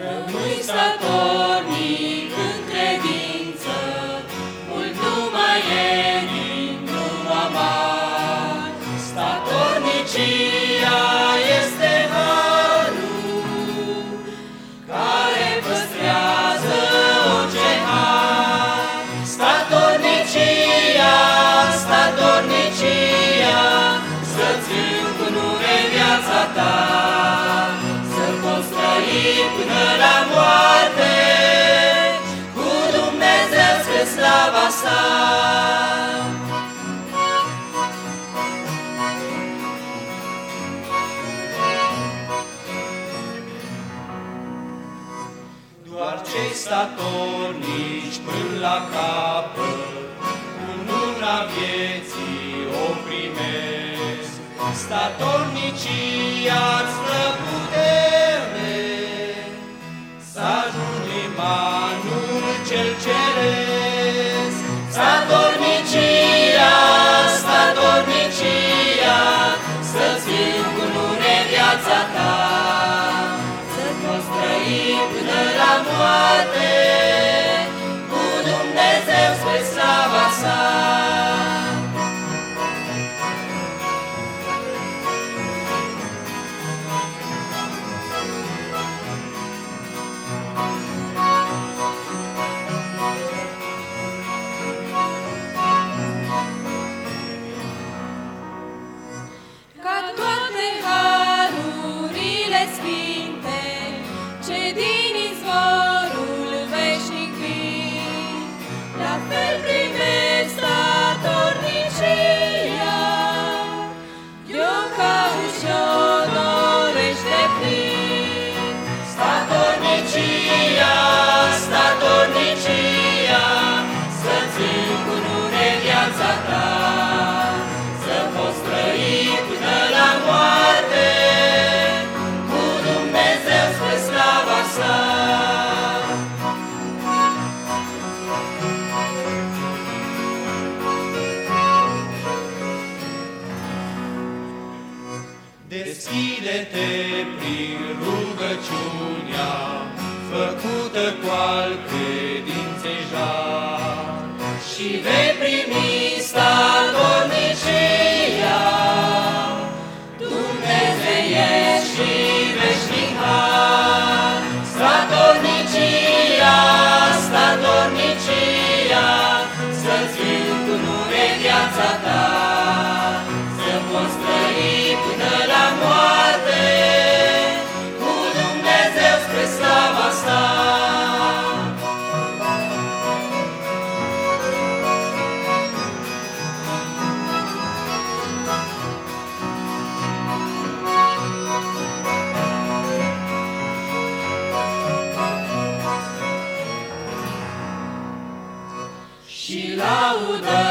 Rămâi statornic în credință, mult nu mai e din urma mare. Statornicia este harul care păstrează orice har. Statornicia, să-ți încunune viața ta, să poți trăi până la moarte, cu Dumnezeu spre slava sa. Doar cei statornici până la capăt, cununa vieții o primesc. Statornicia-ți dă putere să ajungem anul cel ceresc. Statornicia, să-ți încunune viața ta, să poți trăi până la moarte, cu Dumnezeu spre slava sa. Ca toate harurile sfinte, ce din izvorul veșnic vin, la fel primești statornicia, de-o cauți și-o dorești de plin. Statornicia, să-ți încunune viața ta, să poți trăi până la moarte, cu Dumnezeu spre slava sa. Deschide-te prin rugăciunea făcută cu al credinței jar, și vei primi statornicia, dumnezeiesc și veșnic har. Statornicia, să-ți încunune viața ta, să poți trăi până la moarte, cu Dumnezeu spre slava sa. Și laudă